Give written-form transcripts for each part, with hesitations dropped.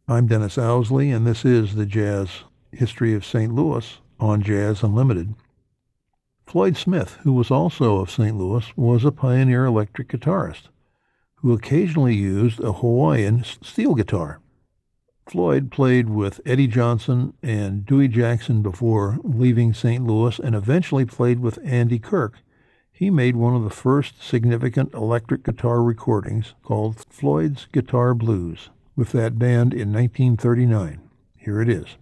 I'm Dennis Owsley, and this is the Jazz History of St. Louis on Jazz Unlimited. Floyd Smith, who was also of St. Louis, was a pioneer electric guitarist who occasionally used a Hawaiian steel guitar. Floyd played with Eddie Johnson and Dewey Jackson before leaving St. Louis and eventually played with Andy Kirk. He made one of the first significant electric guitar recordings called Floyd's Guitar Blues with that band in 1939. Here it is.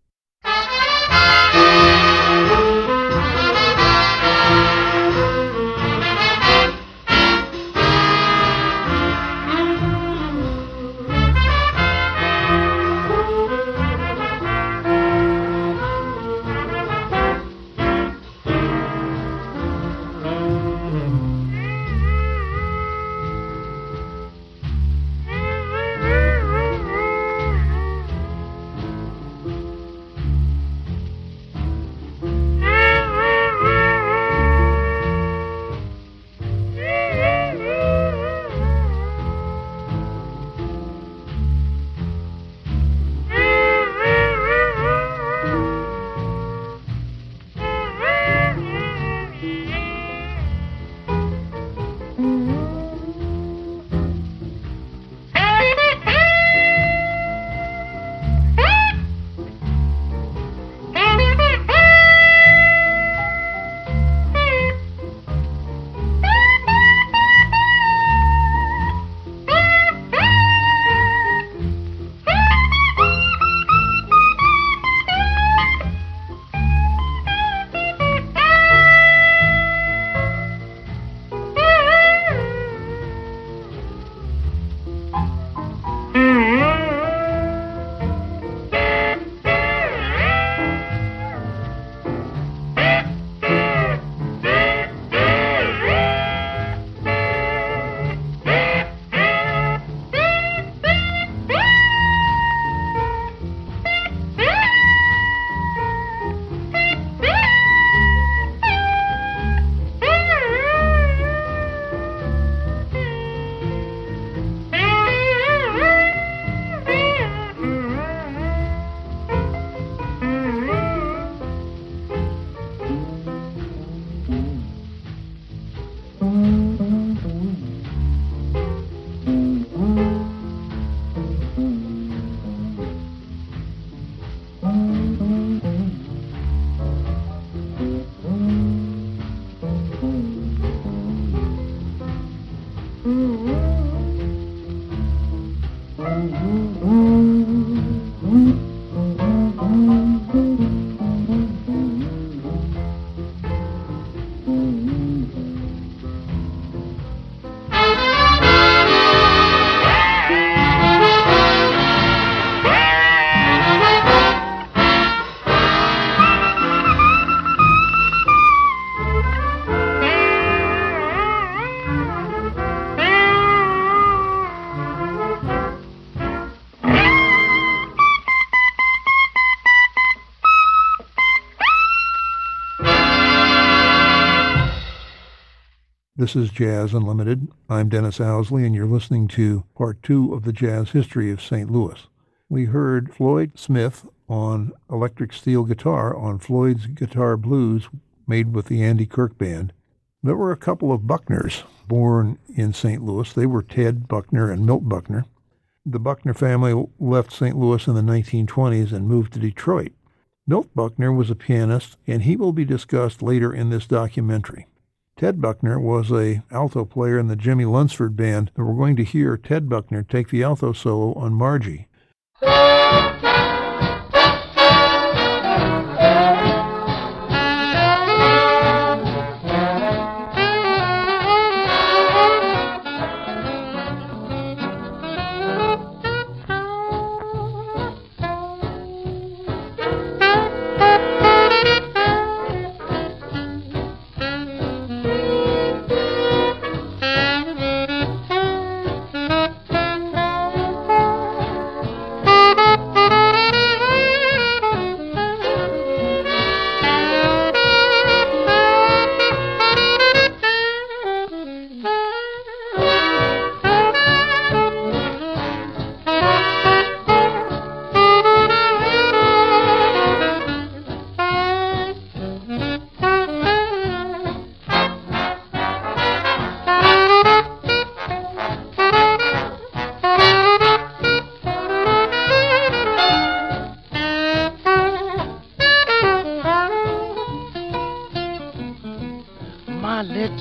This is Jazz Unlimited. I'm Dennis Owsley, and you're listening to Part 2 of the Jazz History of St. Louis. We heard Floyd Smith on electric steel guitar on Floyd's Guitar Blues, made with the Andy Kirk Band. There were a couple of Buckners born in St. Louis. They were Ted Buckner and Milt Buckner. The Buckner family left St. Louis in the 1920s and moved to Detroit. Milt Buckner was a pianist, and he will be discussed later in this documentary. Ted Buckner was an alto player in the Jimmy Lunsford Band, and we're going to hear Ted Buckner take the alto solo on Margie.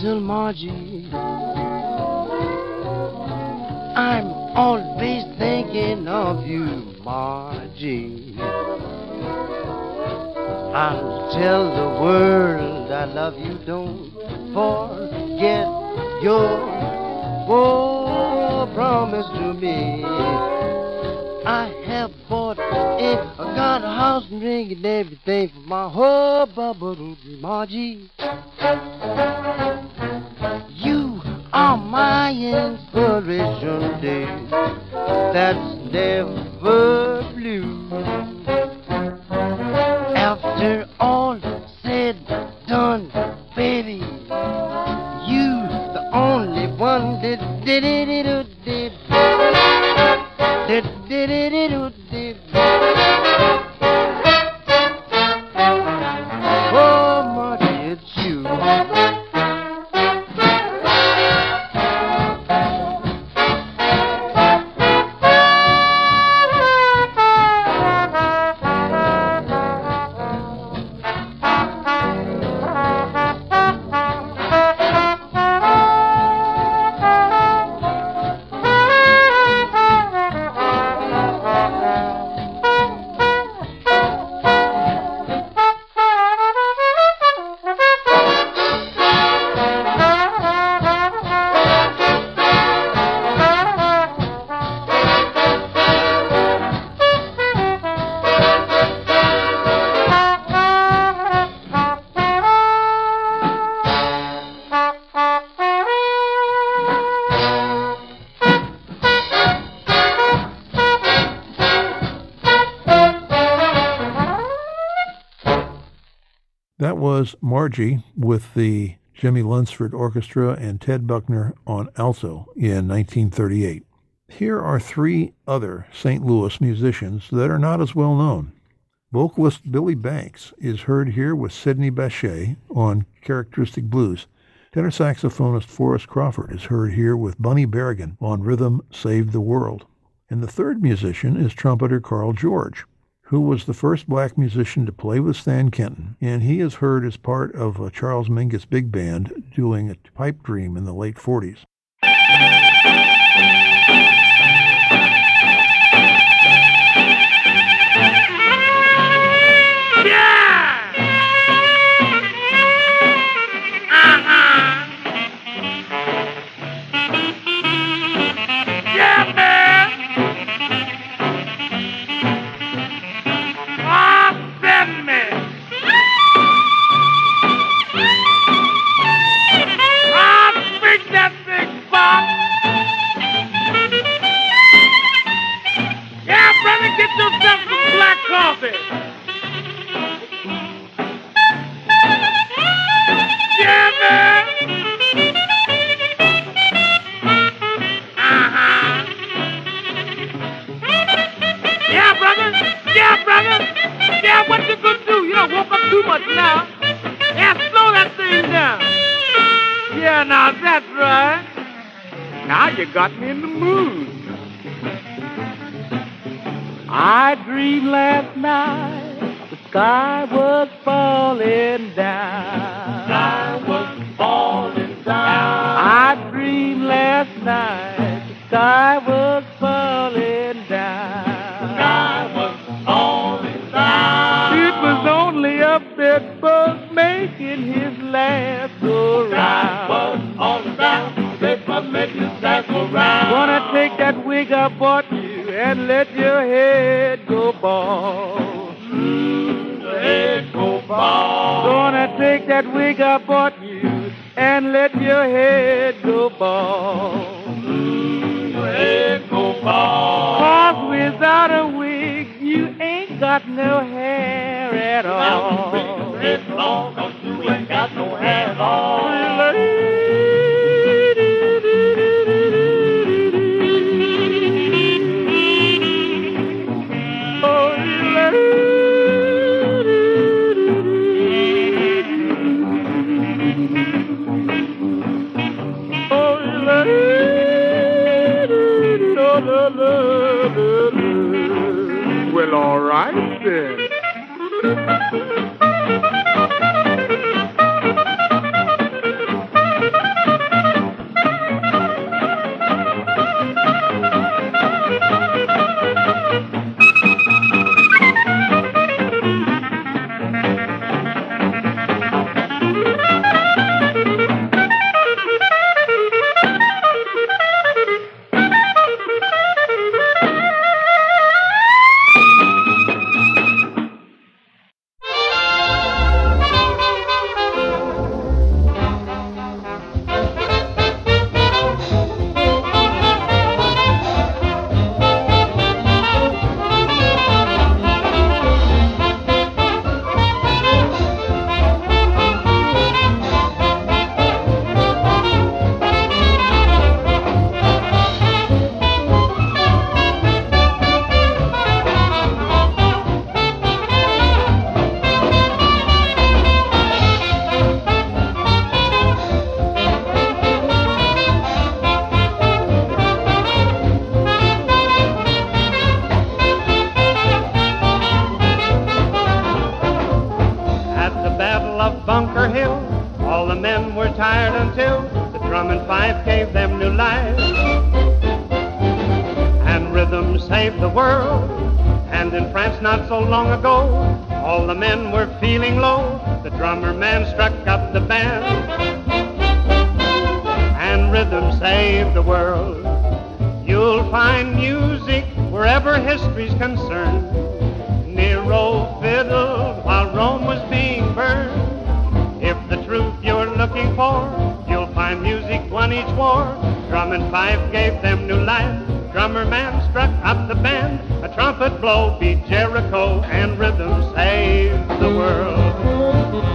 little Margie, I'm always thinking of you, Margie. I'll tell the world I love you. Don't forget your promise to me. I have bought a got a house and ring and everything for my whole bubble, Margie. You are my inspiration, day that's never blue. After all said done, baby, you the only one that did it. Oh, Marty, it's you. That was Margie with the Jimmy Lunsford Orchestra and Ted Buckner on alto in 1938. Here are three other St. Louis musicians that are not as well known. Vocalist Billy Banks is heard here with Sidney Bechet on Characteristic Blues. Tenor saxophonist Forrest Crawford is heard here with Bunny Berrigan on Rhythm Saved the World. And the third musician is trumpeter Carl George, who was the first black musician to play with Stan Kenton, and he is heard as part of a Charles Mingus big band doing a Pipe Dream in the late 40s. Get yourself some black coffee. Yeah, man. Yeah, brother. Yeah, brother. Yeah, what you gonna do? You don't woke up too much now. Yeah, slow that thing down. Yeah, now that's right. Now you got me in the mood. I dreamed last night the sky was falling down. The sky was falling down. I dreamed last night the sky was falling down. The sky was falling down. It was only a bedbug making his laugh go round. The sky was falling down. Bedbug making his laugh go round. Gonna take that wig I bought you and let your head go bald. Your head go bald. Gonna take that wig I bought you and let your head go bald. Your head go bald. 'Cause without a wig you ain't got no hair at all. Without a wig, it's long 'cause you ain't got no hair at all. Well, all right then. Bunker Hill. All the men were tired until the drum and fife gave them new life. And rhythm saved the world. And in France not so long ago, all the men were feeling low. The drummer man struck up the band. And rhythm saved the world. You'll find music wherever history's concerned. Nero fiddled while Rome was being burned. If the truth you're looking for, you'll find music won each war. Drum and fife gave them new life. Drummer man struck up the band. A trumpet blow beat Jericho, and rhythm saved the world.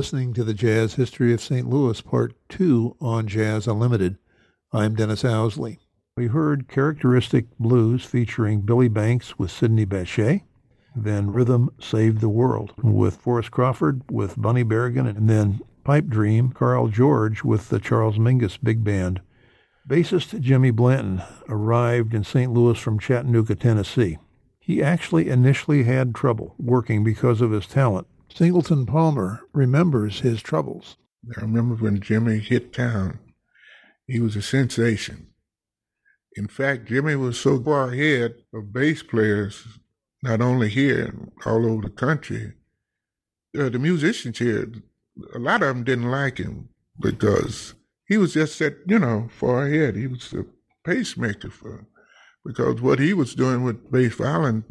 listening to the Jazz History of St. Louis, Part 2 on Jazz Unlimited. I'm Dennis Owsley. We heard Characteristic Blues featuring Billy Banks with Sidney Bechet, then Rhythm Saved the World with Forrest Crawford, with Bunny Berrigan, and then Pipe Dream, Carl George with the Charles Mingus Big Band. Bassist Jimmy Blanton arrived in St. Louis from Chattanooga, Tennessee. He actually initially had trouble working because of his talent. Singleton Palmer remembers his troubles. I remember when Jimmy hit town, he was a sensation. In fact, Jimmy was so far ahead of bass players, not only here, all over the country. The musicians here, a lot of them didn't like him because he was just that, far ahead. He was a pacemaker because what he was doing with bass violin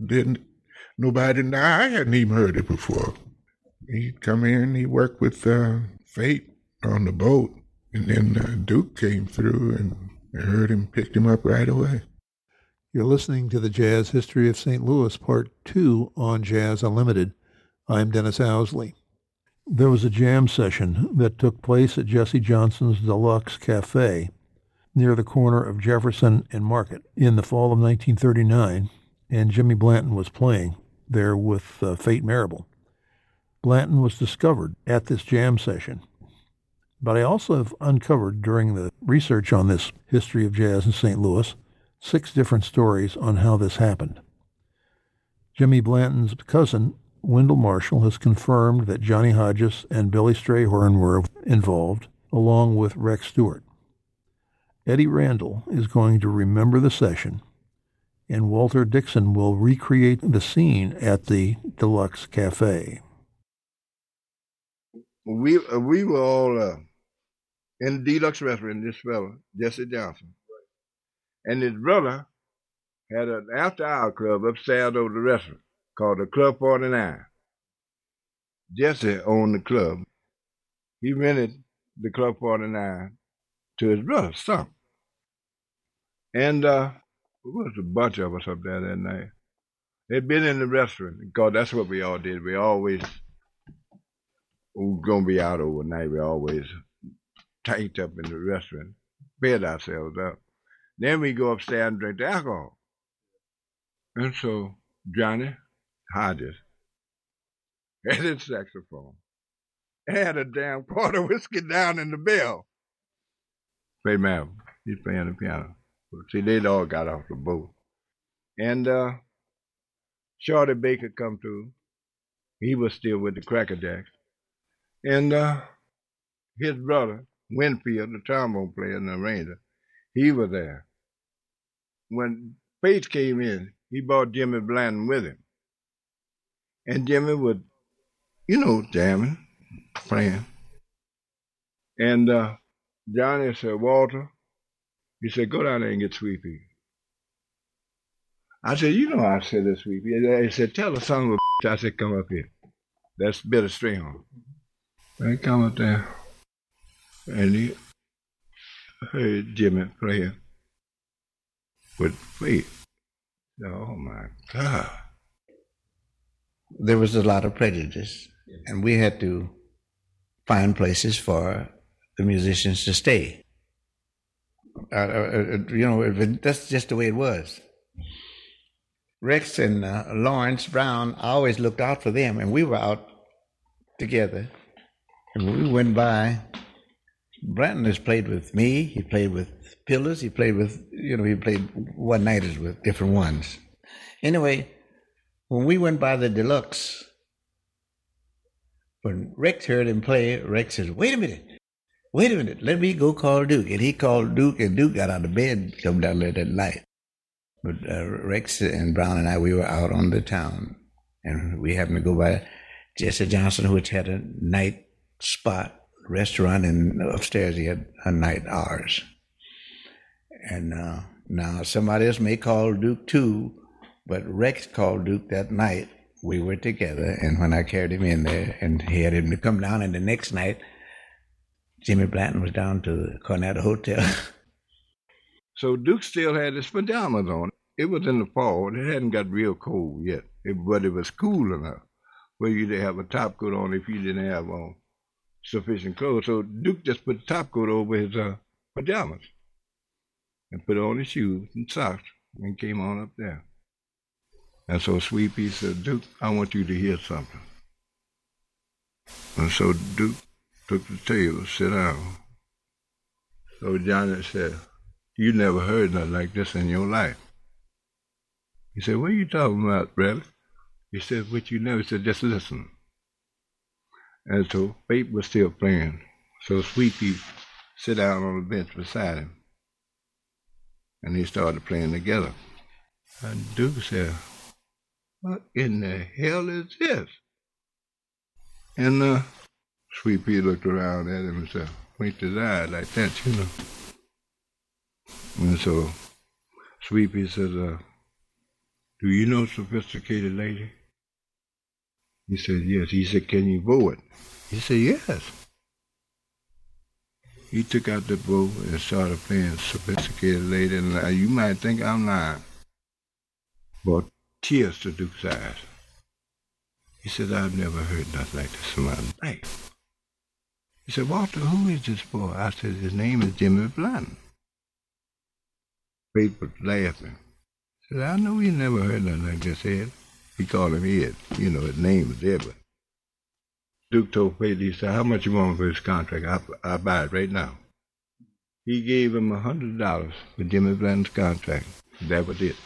I hadn't even heard it before. He'd come in, he worked with Fate on the boat, and then Duke came through and I heard him, picked him up right away. You're listening to the Jazz History of St. Louis, Part 2 on Jazz Unlimited. I'm Dennis Owsley. There was a jam session that took place at Jesse Johnson's Deluxe Cafe near the corner of Jefferson and Market in the fall of 1939, and Jimmy Blanton was playing there with Fate Marable. Blanton was discovered at this jam session. But I also have uncovered during the research on this history of jazz in St. Louis 6 different stories on how this happened. Jimmy Blanton's cousin, Wendell Marshall, has confirmed that Johnny Hodges and Billy Strayhorn were involved, along with Rex Stewart. Eddie Randall is going to remember the session, and Walter Dixon will recreate the scene at the Deluxe Cafe. We were all in the Deluxe restaurant, this fella, Jesse Johnson. And his brother had an after-hour club upstairs over the restaurant called the Club 49. Jesse owned the club. He rented the Club 49 to his brother's son. And there was a bunch of us up there that night. They'd been in the restaurant, because that's what we all did. We were going to be out overnight. We always tanked up in the restaurant, fed ourselves up. Then we go upstairs and drink the alcohol. And so Johnny Hodges had his saxophone. Had a damn quart of whiskey down in the bell. Fate Marable, he's playing the piano. See, they'd all got off the boat. And Shorty Baker come through. He was still with the Cracker Jacks. And his brother, Winfield, the trombone player and the arranger, he was there. When Page came in, he brought Jimmy Blanton with him. And Jimmy would, jamming, playing. And Johnny said, Walter, he said, go down there and get Sweet Pea. I said, I said that Sweet Pea. He said, tell the son of a bitch. I said, come up here. That's Billy Strayhorn. I come up there, and he heard Jimmy playing with Fate. Oh, my God. There was a lot of prejudice, and we had to find places for the musicians to stay. That's just the way it was. Rex and Lawrence Brown, I always looked out for them, and we were out together. And when we went by, Blanton has played with me, he played with Pillars, he played with, he played one-nighters with different ones. Anyway, when we went by the Deluxe, when Rex heard him play, Rex says, wait a minute, let me go call Duke. And he called Duke, and Duke got out of bed and come down there that night. But Rex and Brown and I, we were out on the town, and we happened to go by Jesse Johnson, which had a night spot, restaurant, and upstairs he had a night hours. And now somebody else may call Duke too, but Rex called Duke that night. We were together, and when I carried him in there, and he had him to come down, and the next night, Jimmy Blanton was down to the Cornetta Hotel. So Duke still had his pajamas on. It was in the fall. It hadn't got real cold yet, but it was cool enough where you didn't have a top coat on if you didn't have on sufficient clothes. So Duke just put the top coat over his pajamas and put on his shoes and socks and came on up there. And so Sweet Pea said, Duke, I want you to hear something. And so Duke took the table, sit down. So Johnny said, you never heard nothing like this in your life. He said, what are you talking about, brother? He said, what you never said, just listen. And so Babe was still playing. So Sweet Pea sit down on the bench beside him. And they started playing together. And Duke said, what in the hell is this? And Sweet Pea looked around at him and said, winked his eye like that, you know. And so Sweet Pea said, do you know Sophisticated Lady? He said, yes. He said, can you bow it? He said, yes. He took out the bow and started playing Sophisticated Lady. And you might think I'm lying, but tears to Duke's eyes. He said, I've never heard nothing like this in my life. He said, Walter, who is this boy? I said, his name is Jimmy Blanton. Babe was laughing. He said, I know you never heard nothing like this, Ed. He called him Ed. You know, his name was Edward. Duke told Babe, he said, how much you want for his contract? I'll buy it right now. He gave him $100 for Jimmy Blanton's contract. That was it.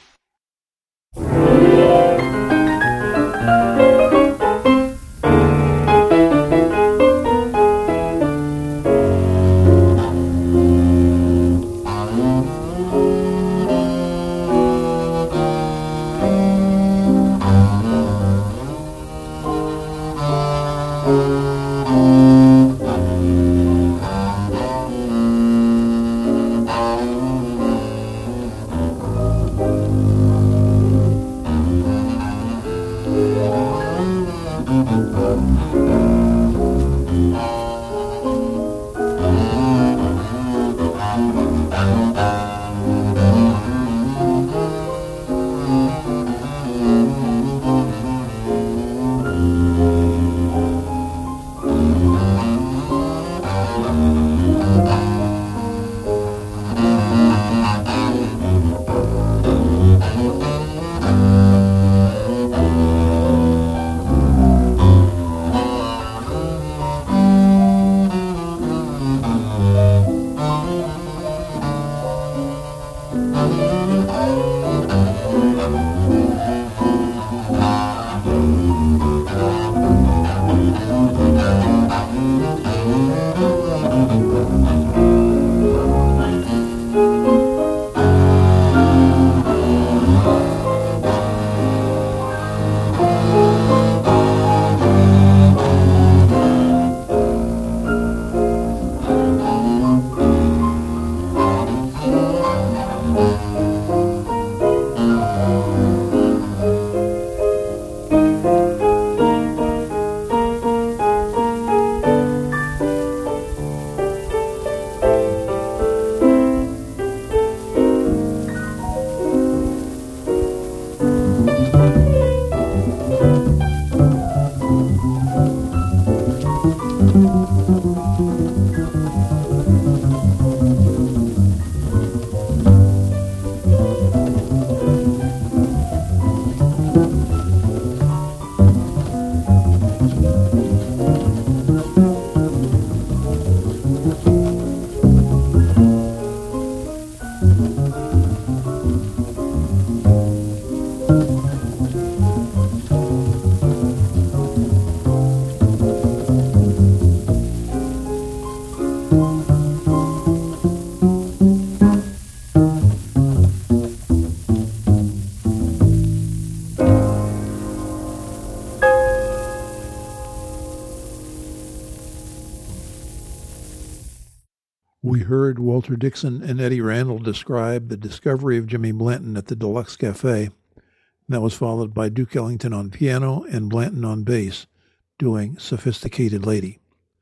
We heard Walter Dixon and Eddie Randall describe the discovery of Jimmy Blanton at the Deluxe Cafe. That was followed by Duke Ellington on piano and Blanton on bass, doing Sophisticated Lady.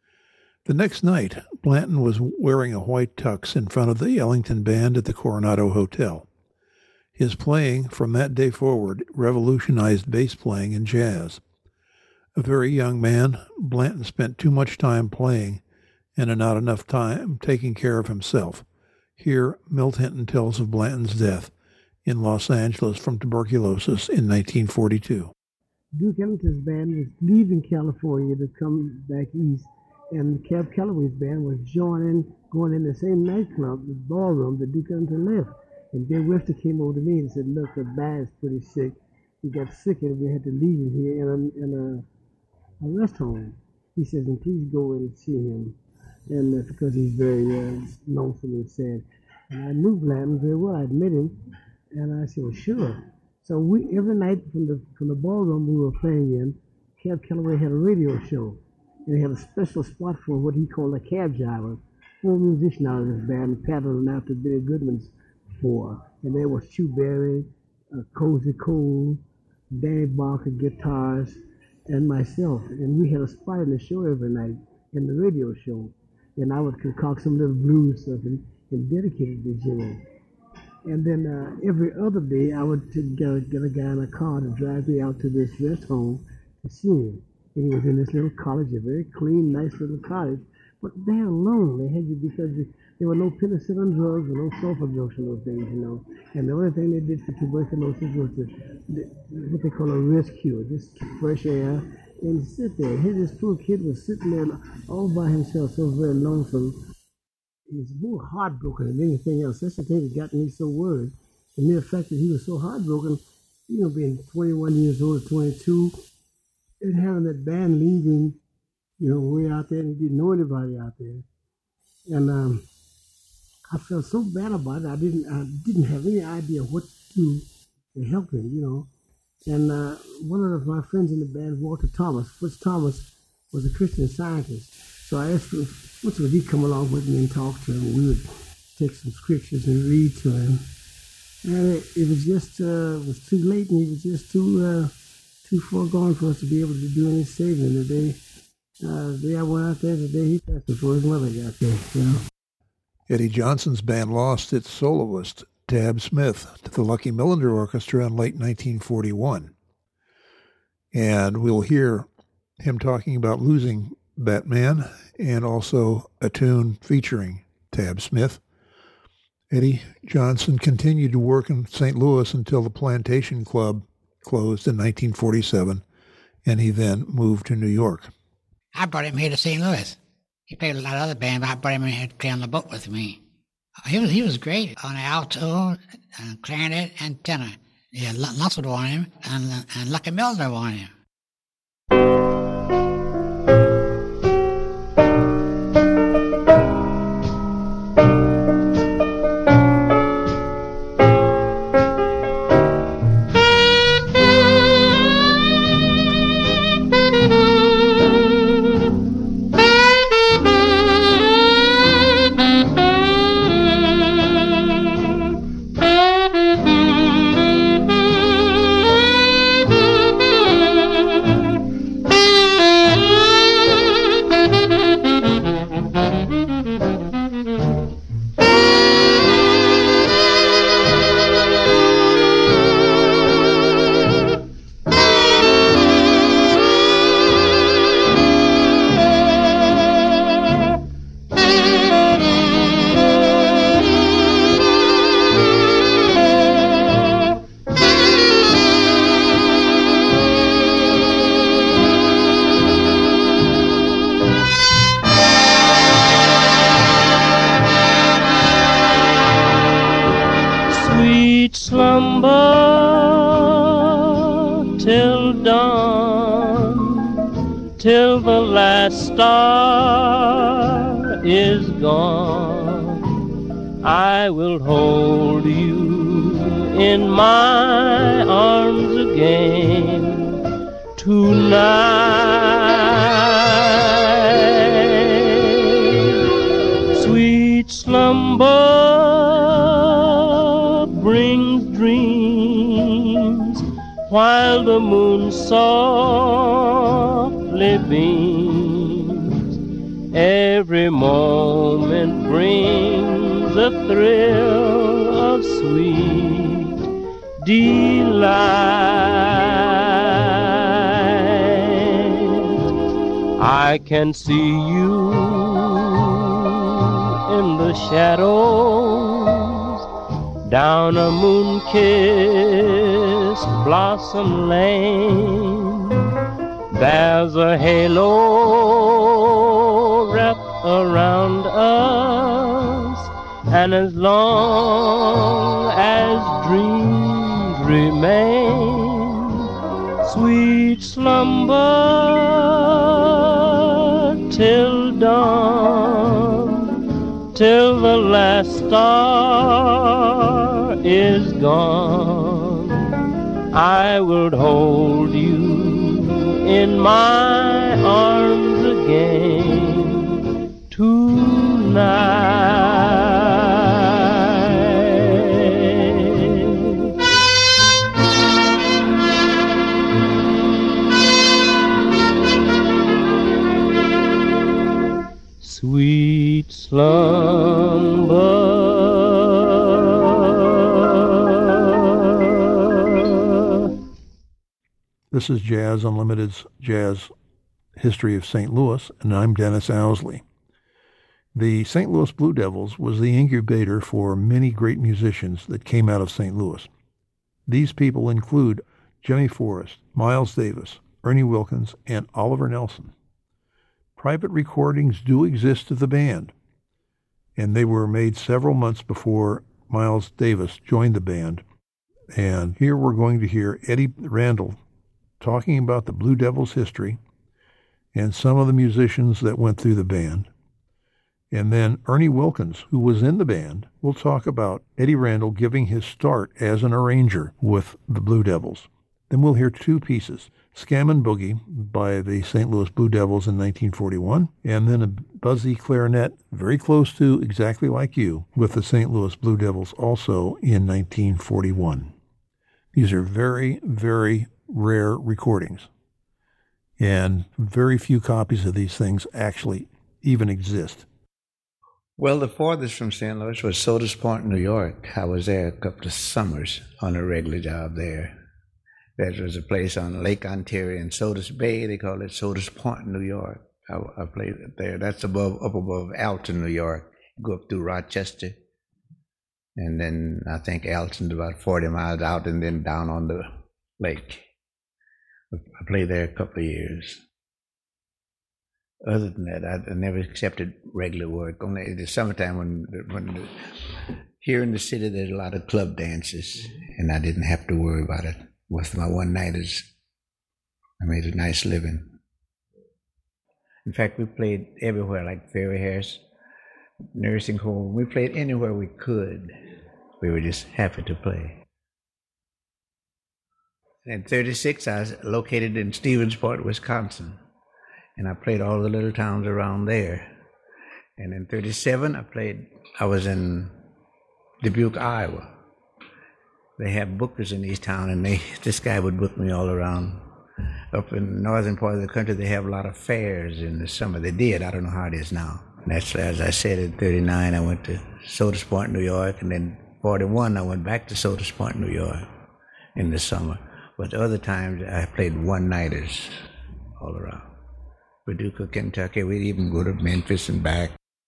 The next night, Blanton was wearing a white tux in front of the Ellington Band at the Coronado Hotel. His playing from that day forward revolutionized bass playing in jazz. A very young man, Blanton spent too much time playing and not enough time taking care of himself. Here, Milt Hinton tells of Blanton's death in Los Angeles from tuberculosis in 1942. Duke Ellington's band was leaving California to come back east, and Cab Calloway's band was going in the same nightclub, the ballroom that Duke Ellington left. And Bill Webster came over to me and said, "Look, the band's pretty sick. He got sick and we had to leave him here in a rest home." He says, "And please go and see him," and because he's very lonesome and sad. And I knew Blanton very well. I'd met him, and I said, "Well, sure." So every night from the ballroom we were playing in, Cab Calloway had a radio show, and he had a special spot for what he called a cab driver. 4 musicians out of this band paddling after Billy Goodman's 4, and there was Chu Berry, Cozy Cole, Danny Barker guitars, and myself. And we had a spot in the show every night, in the radio show. And I would concoct some little blues stuff and dedicate it to Jimmy. And then every other day, I would get a guy in a car to drive me out to this rest home to see him. And he was in this little cottage, a very clean, nice little cottage. But they're alone. They had you because there were no penicillin drugs or no sulfur drugs and those things, you know. And the only thing they did for tuberculosis was what they call a rest cure, just fresh air and sit there. Here this poor kid was sitting there all by himself, so very lonesome. He was more heartbroken than anything else. That's the thing that got me so worried. The mere fact that he was so heartbroken, you know, being 21 years old or 22, and having that band leaving, you know, way out there, and he didn't know anybody out there. And I felt so bad about it. I didn't have any idea what to do to help him, you know. And one of my friends in the band, Walter Thomas, Fritz Thomas, was a Christian Scientist. So I asked him, once would he come along with me and talk to him? We would take some scriptures and read to him. And it was just, it was too late, and he was just too far gone for us to be able to do any saving. The day I went out there, the day he passed before his mother got there, you know. Eddie Johnson's band lost its soloist, Tab Smith, to the Lucky Millinder Orchestra in late 1941. And we'll hear him talking about losing that man and also a tune featuring Tab Smith. Eddie Johnson continued to work in St. Louis until the Plantation Club closed in 1947, and he then moved to New York. I brought him here to St. Louis. He played a lot of other bands, but I brought him in here to play on the boat with me. He was great on the alto, clarinet, and tenor. Yeah, Luntz would want him, and Lucky Millinder wanted him. Till the last star is gone, I will hold you in my arms again tonight. Sweet slumber brings dreams while the moon softly beams. Every moment brings a thrill of sweet delight. I can see you in the shadows down a moon-kissed blossom lane. There's a halo wrapped around us, and as long as dreams remain, sweet slumber till dawn, till the last star is gone. I would hold you in my arms again tonight. Sweet slumber, This is Jazz Unlimited's Jazz History of St. Louis, and I'm Dennis Owsley. The St. Louis Blue Devils was the incubator for many great musicians that came out of St. Louis. These people include Jimmy Forrest, Miles Davis, Ernie Wilkins, and Oliver Nelson. Private recordings do exist of the band, and they were made several months before Miles Davis joined the band. And here we're going to hear Eddie Randall talking about the Blue Devils' history and some of the musicians that went through the band. And then Ernie Wilkins, who was in the band, will talk about Eddie Randall giving his start as an arranger with the Blue Devils. Then we'll hear two pieces, Scammin' Boogie by the St. Louis Blue Devils in 1941, and then a Buzzy clarinet, very close to Exactly Like You, with the St. Louis Blue Devils also in 1941. These are very, very rare recordings, and very few copies of these things actually even exist. Well, the farthest from St. Louis was Sodas Point, New York. I was there a couple of summers on a regular job there. There was a place on Lake Ontario in Sodas Bay. They call it Sodas Point, New York. I played there. That's up above Alton, New York. You go up through Rochester, and then I think Alton's about 40 miles out, and then down on the lake. I played there a couple of years. Other than that, I never accepted regular work. Only in the summertime when here in the city there's a lot of club dances, and I didn't have to worry about it. With my one-nighters, I made a nice living. In fact, we played everywhere, like Ferry Harris nursing home. We played anywhere we could. We were just happy to play. In 1936, I was located in Stevensport, Wisconsin, and I played all the little towns around there. And in 1937, I was in Dubuque, Iowa. They have bookers in these towns, and this guy would book me all around. Up in the northern part of the country, they have a lot of fairs in the summer. They did. I don't know how it is now. And that's, as I said, in 1939, I went to Sodas Point, New York, and then 1941, I went back to Sodas Point, New York in the summer. But the other times, I played one-nighters all around. Paducah, Kentucky, we'd even go to Memphis and back.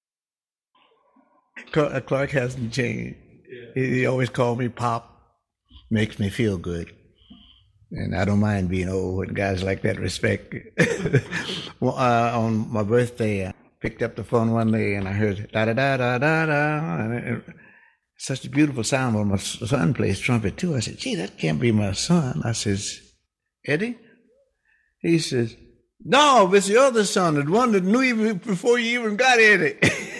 Clark hasn't changed. He always called me Pop. Makes me feel good. And I don't mind being old with guys like that respect. Well, on my birthday, I picked up the phone one day and I heard da-da-da-da-da-da. And such a beautiful sound when my son plays trumpet too. I said, gee, that can't be my son. I says, Eddie? He says, no, it's your other son, the one that knew you before you even got Eddie.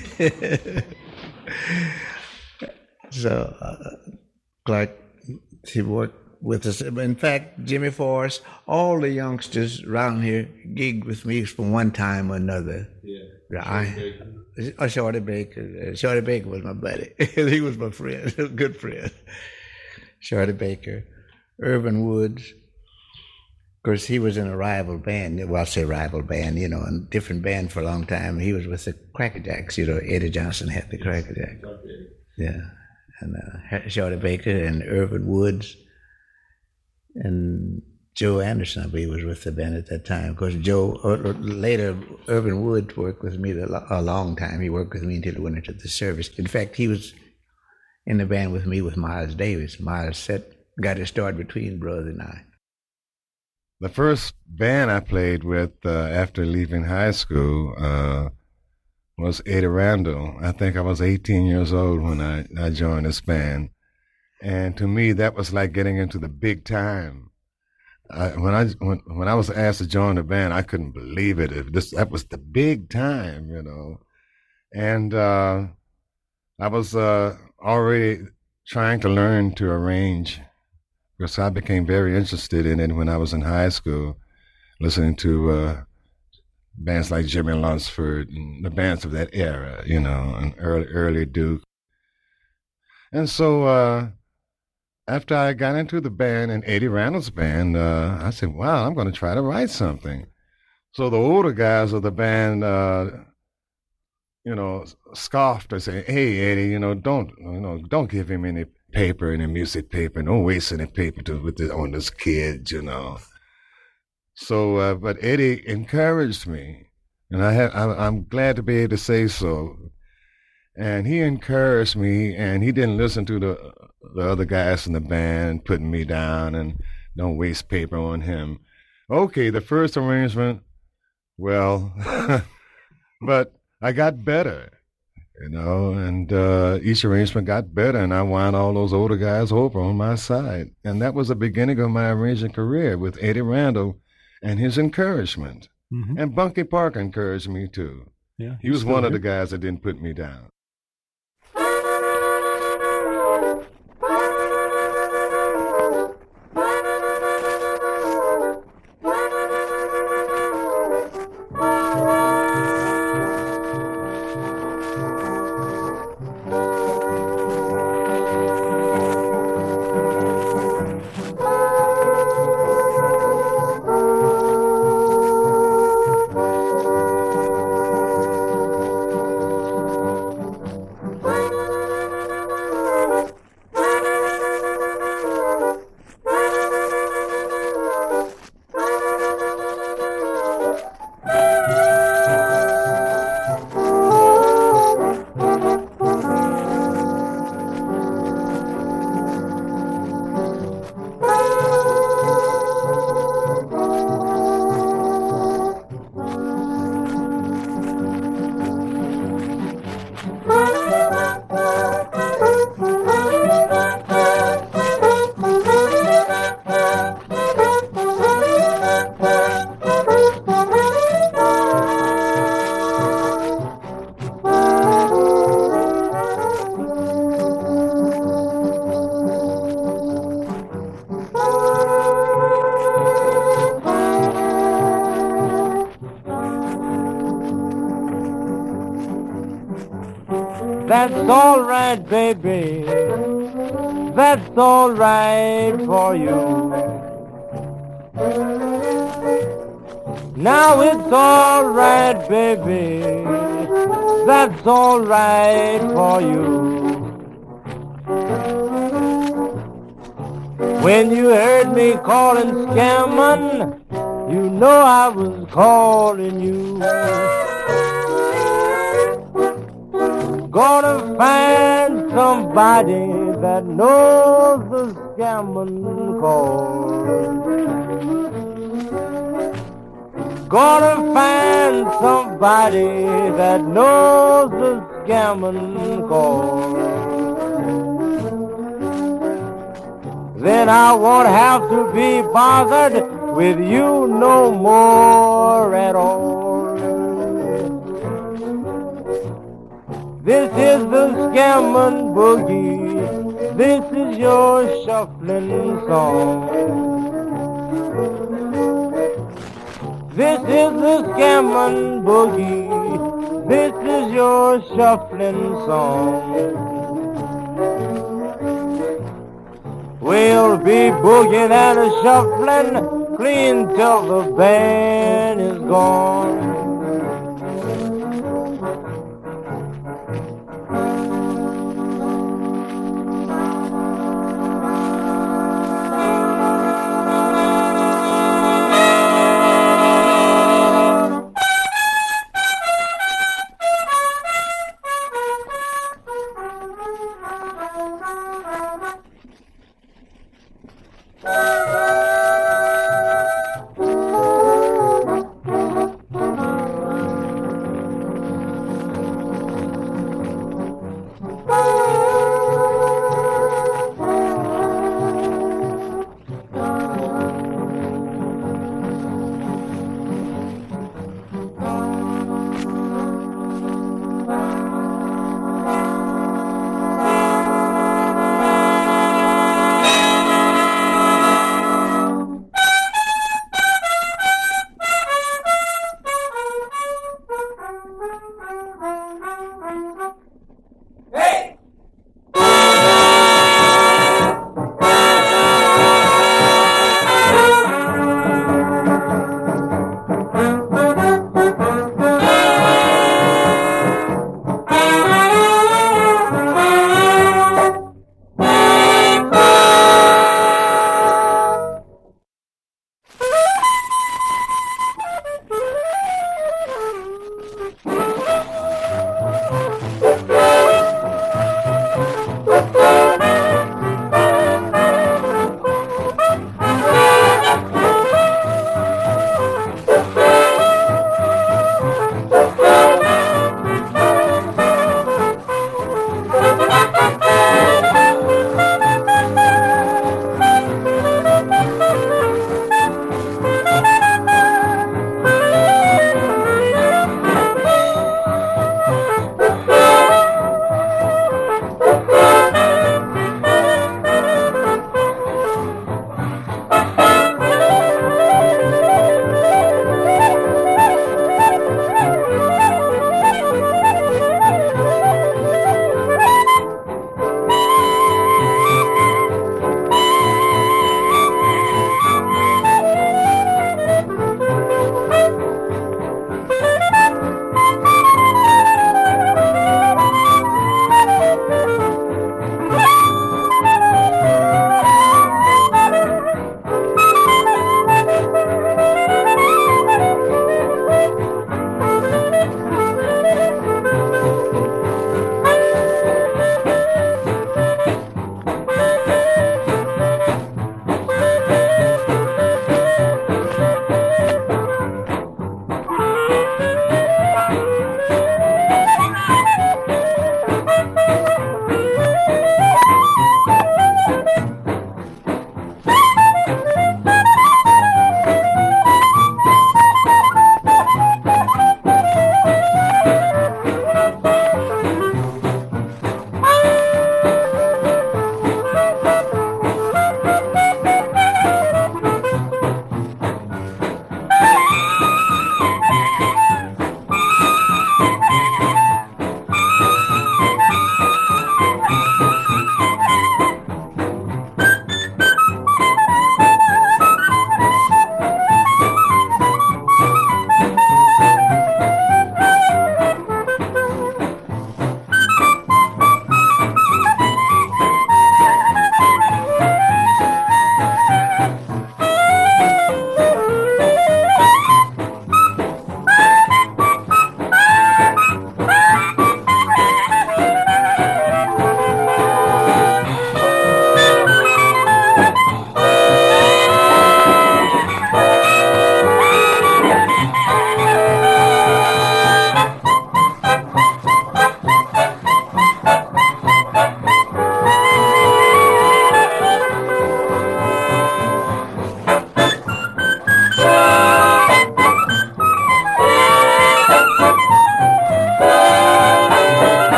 So Clark, he worked with us. In fact, Jimmy Forrest, all the youngsters around here gigged with me from one time or another. Yeah. Shorty Baker. Shorty Baker was my buddy. He was my friend, a good friend. Shorty Baker. Irvin Woods. Of course, he was in a rival band. Well, I'll say rival band, a different band for a long time. He was with the Crackerjacks. Eddie Johnson had the Crackerjacks. Yeah. And Shorty Baker and Irvin Woods and Joe Anderson, I believe, was with the band at that time. Of course, Joe, later, Irvin Wood worked with me a long time. He worked with me until he went into the service. In fact, he was in the band with me with Miles Davis. Miles got his start between Brother and I. The first band I played with after leaving high school was Eddie Randall. I think I was 18 years old when I joined this band. And to me, that was like getting into the big time. When I was asked to join the band, I couldn't believe it. That was the big time, you know. And I was already trying to learn to arrange, because I became very interested in it when I was in high school, listening to bands like Jimmy Lunsford and the bands of that era, you know, and early Duke. And so after I got into the band, and Eddie Randall's band, I said, wow, I'm going to try to write something. So the older guys of the band, you know, scoffed and said, hey, Eddie, don't give him any paper, any music paper. Don't waste any paper on this kid, you know. So, but Eddie encouraged me, and I'm glad to be able to say so. And he encouraged me, and he didn't listen to the other guys in the band putting me down and don't waste paper on him. Okay, the first arrangement, well, but I got better, you know, and each arrangement got better, and I won all those older guys over on my side. And that was the beginning of my arranging career with Eddie Randall and his encouragement. Mm-hmm. And Bunky Parker encouraged me, too. Yeah, he was one of the guys that didn't put me down. That's all right, baby. That's all right for you. Now it's all right, baby. That's all right for you. When you heard me calling Scammon, you know I was calling you. Gonna find somebody that knows the Scammon chord. Gonna find somebody that knows the Scammon chord. Then I won't have to be bothered with you no more at all. This is the Scammon Boogie. This is your shuffling song. This is the Scammon Boogie. This is your shuffling song. We'll be boogieing and a shuffling clean till the band is gone.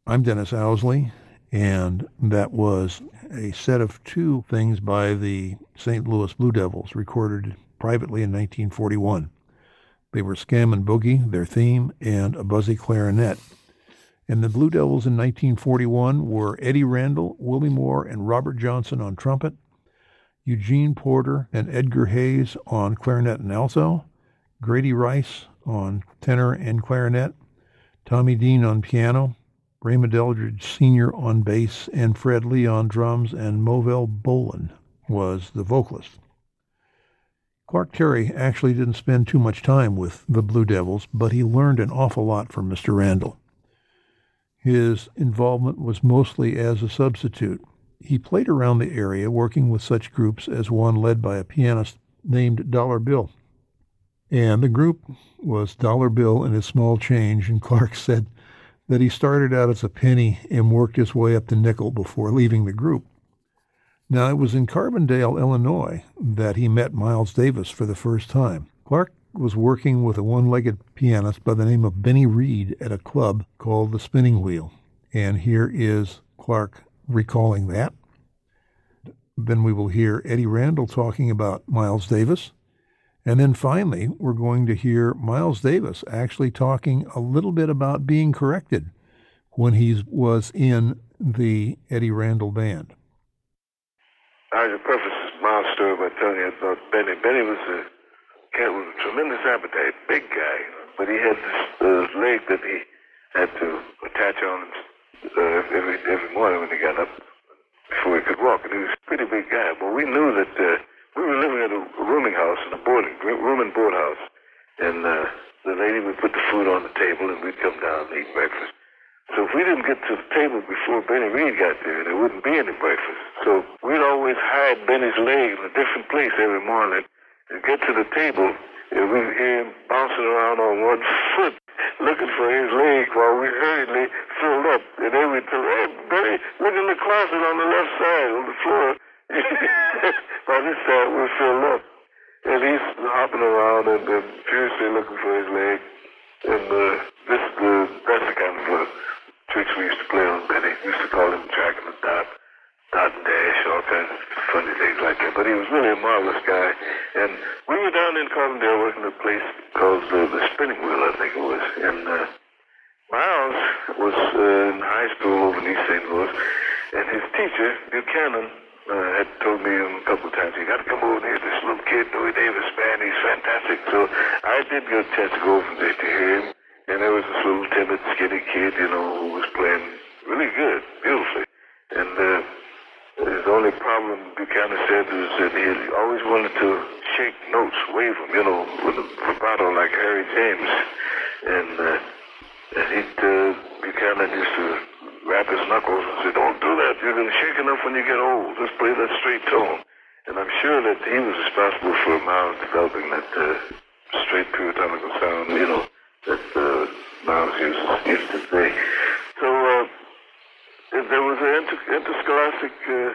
I'm Dennis Owsley, and that was a set of two things by the St. Louis Blue Devils recorded privately in 1941. They were Scam and Boogie, their theme, and a Buzzy Clarinet. And the Blue Devils in 1941 were Eddie Randall, Willie Moore, and Robert Johnson on trumpet, Eugene Porter and Edgar Hayes on clarinet and alto, Grady Rice on tenor and clarinet, Tommy Dean on piano, Raymond Eldridge Sr. on bass, and Fred Lee on drums, and Movell Bolin was the vocalist. Clark Terry actually didn't spend too much time with the Blue Devils, but he learned an awful lot from Mr. Randall. His involvement was mostly as a substitute. He played around the area working with such groups as one led by a pianist named Dollar Bill. And the group was Dollar Bill and his Small Change, and Clark said that he started out as a penny and worked his way up to nickel before leaving the group. Now, it was in Carbondale, Illinois, that he met Miles Davis for the first time. Clark was working with a one-legged pianist by the name of Benny Reed at a club called the Spinning Wheel. And here is Clark recalling that. Then we will hear Eddie Randall talking about Miles Davis. And then finally, we're going to hear Miles Davis actually talking a little bit about being corrected when he was in the Eddie Randall band. I should preface Miles' story by telling you about Benny. Benny was a cat with a tremendous appetite, big guy, but he had this leg that he had to attach on every morning when he got up before he could walk. And he was a pretty big guy. But we knew that we were living at a rooming house, in a room and board house, and the lady would put the food on the table, and we'd come down and eat breakfast. So if we didn't get to the table before Benny Reed got there wouldn't be any breakfast. So we'd always hide Benny's leg in a different place every morning and get to the table, and we'd hear him bouncing around on one foot, looking for his leg while we hurriedly filled up. And then we'd tell him, "Hey, Benny, look in the closet on the left side on the floor." By this time, we're filled up. And he's hopping around and furiously looking for his leg. And that's the kind of tricks we used to play on Benny. We used to call him Jack and the Dot and Dash, all kinds of funny things like that. But he was really a marvelous guy. And we were down in Carbondale working at a place called the Spinning Wheel, I think it was. And Miles was in high school over in East St. Louis. And his teacher, Buchanan, had told me a couple of times, "You got to come over here, this little kid, Louis Davis, man, he's fantastic." So I did get a chance to go over there to hear him. And there was this little timid, skinny kid, who was playing really good, beautifully. And his only problem, Buchanan said, was that he always wanted to shake notes, wave them, with a vibrato like Harry James. And Buchanan used to rap his knuckles and say, "Don't do that. You're going to shake enough when you get old. Just play that straight tone." And I'm sure that he was responsible for Miles developing that straight puritanical sound, that Miles used to say. So there was an interscholastic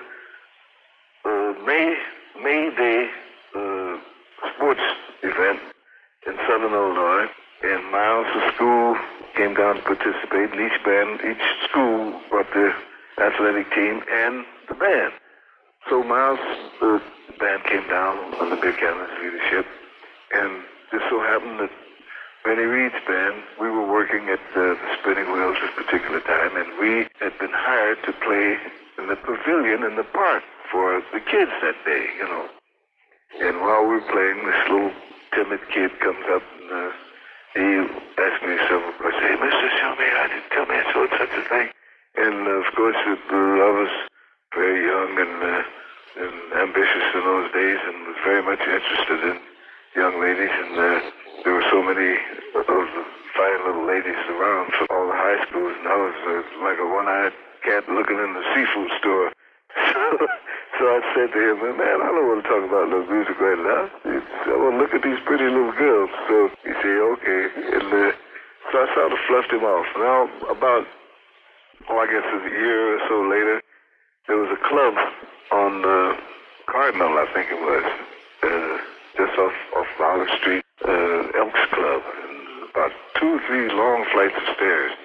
May Day sports event in Southern Illinois, and Miles' school came down to participate, and each school brought their athletic team and the band. So Miles' band came down under Buchanan's leadership, and just so happened that Benny Reed's band, we were working at the Spinning Wheels this particular time, and we had been hired to play in the pavilion in the park for the kids that day, And while we were playing, this little timid kid comes up and he asked me several questions. "Hey, Mr. Tell me such a thing." And of course, I was very young and ambitious in those days, and was very much interested in young ladies. And there were so many of the fine little ladies around from all the high schools, and I was like a one-eyed cat looking in the seafood store. So I said to him, "Man, I don't want to talk about no music right now. I want to look at these pretty little girls." So he said, "Okay." And so I sort of fluffed him off. Now, about, I guess it was a year or so later, there was a club on Cardinal, I think it was, just off Olive Street, Elks Club, and about 2 or 3 long flights of stairs.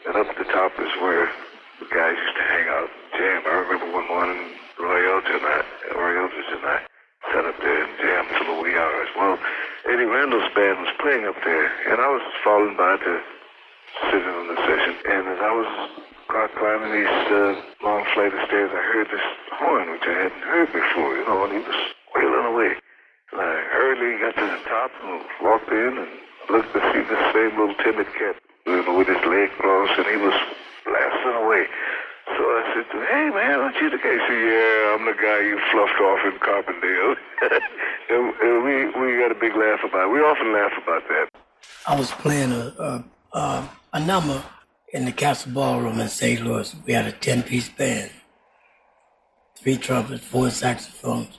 And up at the top is where the guys used to hang out and jam. I remember one morning, Roy Eldridge and I sat up there and jammed till the wee hours. Well, Eddie Randall's band was playing up there, and I was falling by to sit in on the session. And as I was climbing these long flight of stairs, I heard this horn, which I hadn't heard before, and he was wailing away. And I hurriedly got to the top and walked in and looked to see this same little timid cat, with his leg crossed, and he was blasting away. So I said to him, "Hey, man, aren't you the guy?" He said, "Yeah, I'm the guy you fluffed off in Carbondale." and we got a big laugh about it. We often laugh about that. I was playing a number in the Castle Ballroom in St. Louis. We had a 10-piece band, 3 trumpets, 4 saxophones,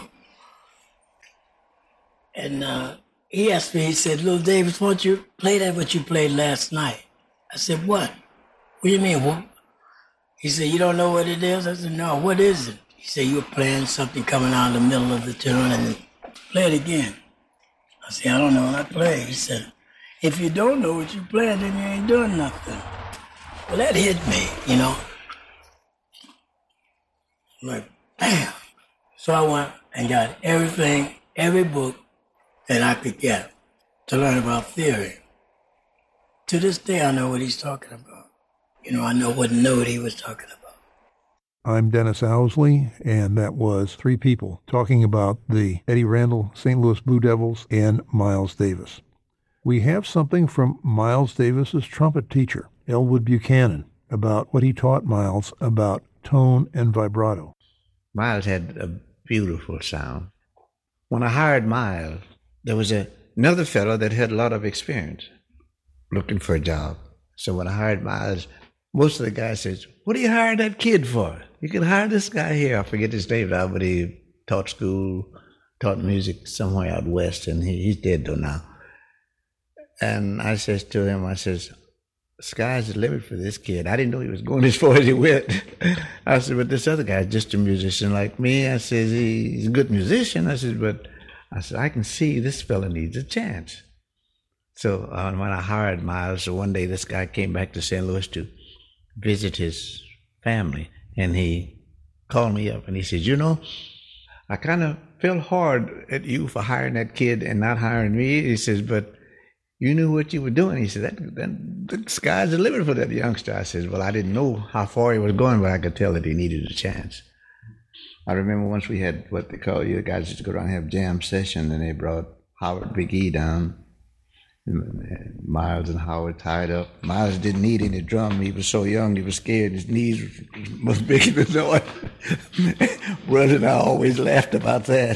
And he asked me, he said, "Little Davis, won't you play that what you played last night?" I said, "What? What do you mean? What?" He said, "You don't know what it is?" I said, "No, what is it?" He said, "You were playing something coming out in the middle of the tune and then play it again." I said, "I don't know what I play." He said, "If you don't know what you're playing, then you ain't doing nothing." Well, that hit me, I'm like, bam. So I went and got every book that I could get to learn about theory. To this day, I know what he's talking about. I know what note he was talking about. I'm Dennis Owsley, and that was 3 people talking about the Eddie Randall St. Louis Blue Devils and Miles Davis. We have something from Miles Davis's trumpet teacher, Elwood Buchanan, about what he taught Miles about tone and vibrato. Miles had a beautiful sound. When I hired Miles, there was another fellow that had a lot of experience looking for a job. So when I hired Miles, most of the guys says, "What are you hiring that kid for? You can hire this guy here." I forget his name now, but he taught music somewhere out west, and he's dead though now. And I says to him, "Sky's the limit for this kid." I didn't know he was going as far as he went. I said, "But this other guy's just a musician like me." I says, "He's a good musician." I said, I can see this fella needs a chance." So when I hired Miles, one day this guy came back to St. Louis to visit his family, and he called me up and he said, "I kind of felt hard at you for hiring that kid and not hiring me." He says, "But you knew what you were doing." He said, the sky's the limit for that youngster." I said, "Well, I didn't know how far he was going, but I could tell that he needed a chance." I remember once we had what they call, you guys used to go down and have jam session, and they brought Howard McGee down. Miles and Howard tied up. Miles didn't need any drum. He was so young, he was scared. His knees was bigger than the door. Brother and I always laughed about that.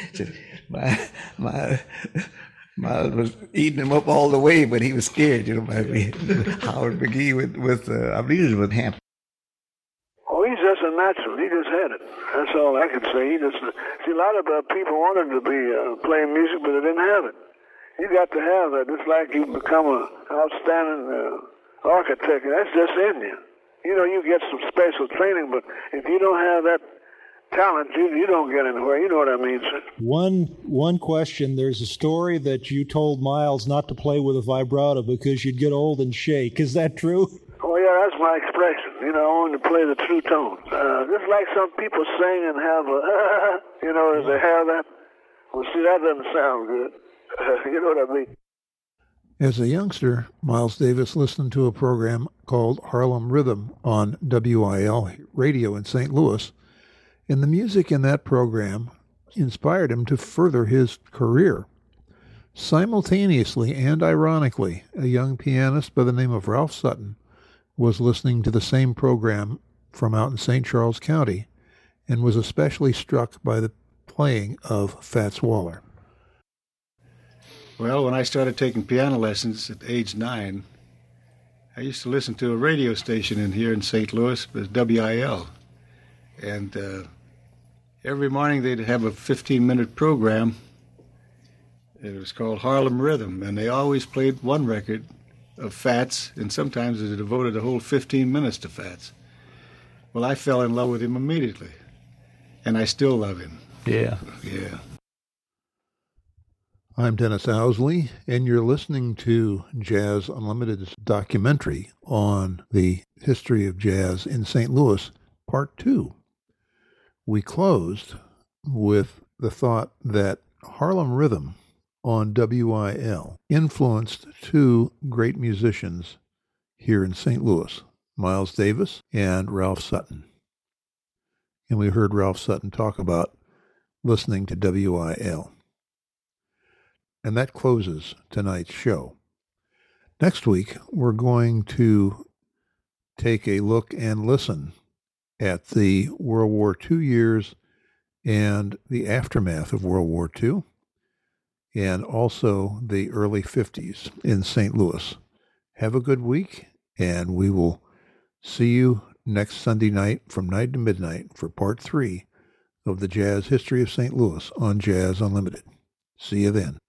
Miles was eating him up all the way, but he was scared, Howard McGee with I believe it was with Hampton. Oh, he's just a natural. He just had it. That's all I can say. See, a lot of people wanted to be playing music, but they didn't have it. You got to have that. It's like you become an outstanding architect, and that's just in you. You get some special training, but if you don't have that talent, you don't get anywhere. You know what I mean, sir? One question. There's a story that you told Miles not to play with a vibrato because you'd get old and shake. Is that true? Oh, yeah, that's my expression. I want to play the true tones. Just like some people sing and have they have that. Well, see, that doesn't sound good. You know what I mean? As a youngster, Miles Davis listened to a program called Harlem Rhythm on WIL radio in St. Louis, and the music in that program inspired him to further his career. Simultaneously and ironically, a young pianist by the name of Ralph Sutton was listening to the same program from out in St. Charles County and was especially struck by the playing of Fats Waller. Well, when I started taking piano lessons at age 9, I used to listen to a radio station here in St. Louis, it was WIL. And every morning they'd have a 15-minute program. It was called Harlem Rhythm, and they always played one record of Fats, and sometimes they devoted a whole 15 minutes to Fats. Well, I fell in love with him immediately, and I still love him. Yeah. Yeah. I'm Dennis Owsley, and you're listening to Jazz Unlimited's documentary on the history of jazz in St. Louis, Part 2. We closed with the thought that Harlem Rhythm on WIL influenced two great musicians here in St. Louis, Miles Davis and Ralph Sutton. And we heard Ralph Sutton talk about listening to WIL. And that closes tonight's show. Next week, we're going to take a look and listen at the World War II years and the aftermath of World War II, and also the early 50s in St. Louis. Have a good week, and we will see you next Sunday night from 9 to midnight for Part 3 of the Jazz History of St. Louis on Jazz Unlimited. See you then.